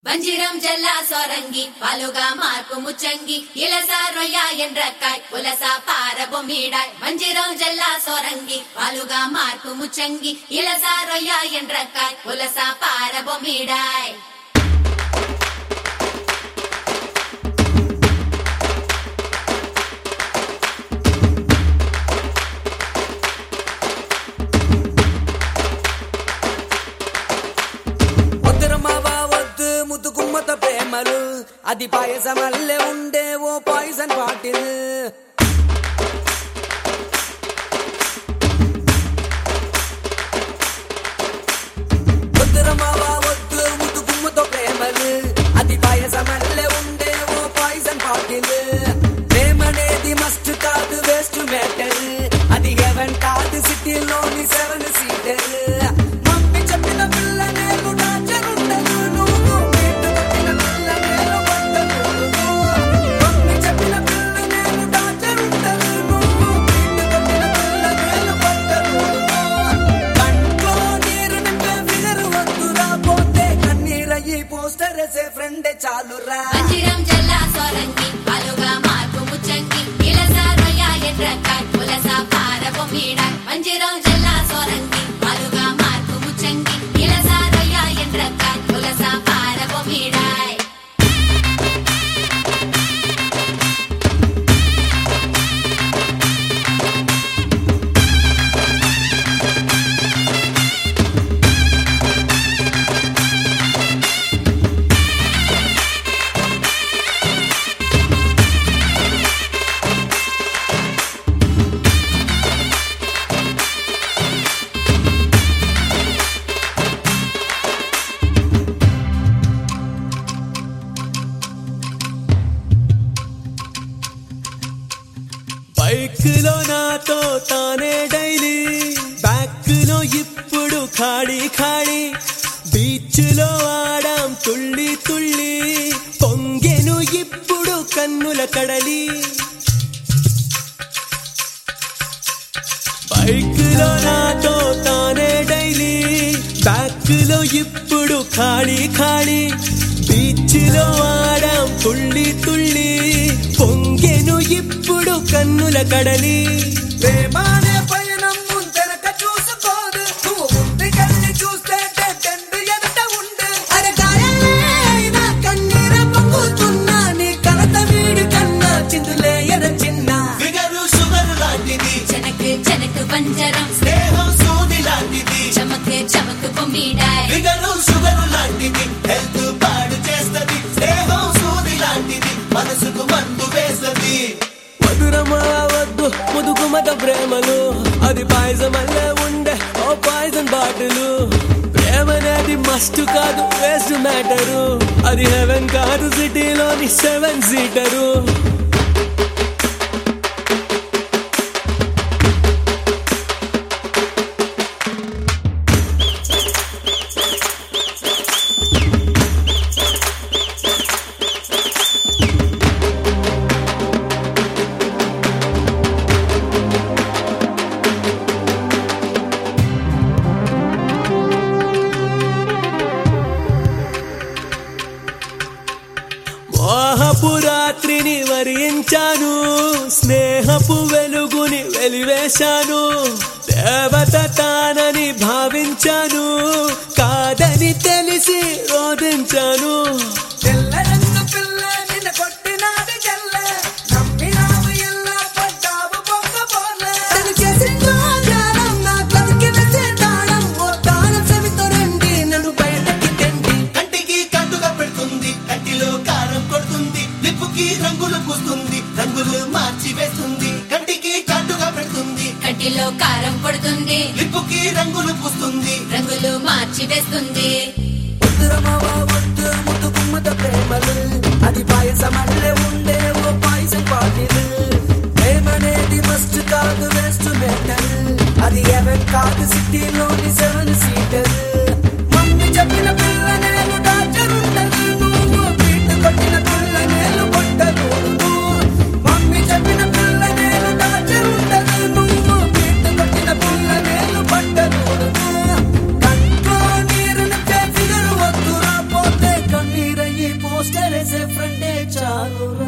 வஞ்சிரம் ஜல்லா சொரங்கி பலுகா மார்க்கு முச்சங்கி இலசா ரொய்யா என்ற காய் உலசா பார பொம்மிடாய் வஞ்சிரம் ஜல்லா சொரங்கி பலுகா மார்க்கு முச்சங்கி இலசா ரொய்யா என்ற காய் உலசா பார பொம்மிடாய் ముతుకుమ్మత ప్రేమలు అది పాయసమల్లే ఉండే ఓ పాయిజన్ బాటిల్ వద్దురమావా వద్దు ముతుకుమ్మత ప్రేమలు అది పాయసమల్లే ఉండే ఓ పాయిజన్ బాటిల్ ప్రేమనేది మస్ట్ కాదు వేస్ట్ మ్యాటర్ అది హెవెన్ కాదు సిటీలోని 7 సీటర్ మమ్మీ చెప్పిన పిల్లనే ఫ్రెండ్ చాలురా வஞ்சிரம் ஜல்லா சொரங்கி பலுகா மார்க்கு முச்சங்கி இலசா ரொய்யா என்ற காய் உலசா பார பொம்மிடாய் வஞ்சிரம் ஜல்லா சொரங்கி பலுகா மார்க்கு முச்சங்கி இலசா ரொய்யா என்ற காய் உலசா பார பொம்மிடாய் బైక్ లో నాతో తానే డైలీ బ్యాక్ లో ఇప్పుడు ఖాళీ ఖాళీ బీచ్ లో ఆడాం తుళ్ళి తుళ్ళి పొంగెను ఇప్పుడు కన్నుల కడలి బైక్ లో నాతో తానే డైలీ బ్యాక్ లో ఇప్పుడు ఖాళీ ఖాళీ బీచ్ లో ఆడాం తుళ్ళి తుళ్ళి పొంగెను ఇప్పుడు కన్నుల కడలి ప్రేమానే పయనం ముందెనక చూసుకోదు నువ్వు ముందుకెళ్ళి చూస్తే టెండు ఎదుట ఉండు అరే గాయాలైనా కన్నీర పొంగుతున్నా నీ కలత వీడి కన్నా చిందులే ఎర చిన్న ఫిగరు షుగర్ లాంటిది చనకు చనకు పంజరం స్నేహం సూది లాంటిది చమకు చమకు పొమ్మిడాయ్ ఫిగరు షుగర్ లాంటిది హెల్త్ పాడు చేస్తది స్నేహం సూది లాంటిది మనసుకు మందు వేస్తది మధురమా వద్దు ముదుకుమత ప్రేమలు అది పాయసమల్లే ఉండే ఓ పాయిజన్ బాటిలు ప్రేమనేది మస్ట్ కాదు వేస్ట్ మ్యాటరు అది హెవెన్ కాదు సిటీలోని 7 సీటరు మోహపు రాత్రిని వరించాను స్నేహపు వెలుగుని వెలివేశాను దేవత తానని భావించాను కాదని తెలిసి రోధించాను తెల్లరంగు పిల్ల నిన్న కొట్టినాది జల్ల నమ్మినావు ఎల్లా పడ్డావు బొక్క బోర్ల తను చేసిందో జ్ఞానం నా కవికి నచ్చే దానం ఓ దానం సవితో రండి నన్ను బయటకి తెండి కంటికి కట్టుగా పెడుతుంది కంటిలో కారం కొడుతుంది లిప్పుకి రంగులు పూస్తుంది రంగులు మార్చి వేస్తుంది కంటికి కట్టుగా పెడుతుంది కంటిలో కారం పడుతుంది లిప్పుకి రంగులు పూస్తుంది రంగులు మార్చి వేస్తుంది వద్దురమావా వద్దు ముతుకుమ్మత ప్రేమలు అది పాయసమల్లే ఉండే ఓ పాయిజన్ బాటిల్ ప్రేమనేది మస్ట్ కాదు వేస్ట్ మ్యాటర్ అది హెవెన్ కాదు సిటీలోని 7 సీటర్ మమ్మీ చెప్పిన పిల్లనేలు డాక్టర్ ఉండదు నువ్వు బీట్ కొట్టిన పిల్లనేలు కొట్టకూడదు మమ్మీ చెప్పిన పిల్లనేలు డాక్టర్ ఉండదు నువ్వు బీట్ కొట్టిన పిల్లనేలు పట్టకూడదు కంట్లో నీరు నింపే ఫిగరు వద్దురా పోతే కన్నీరే చేసే ఫ్రెండే చాలురా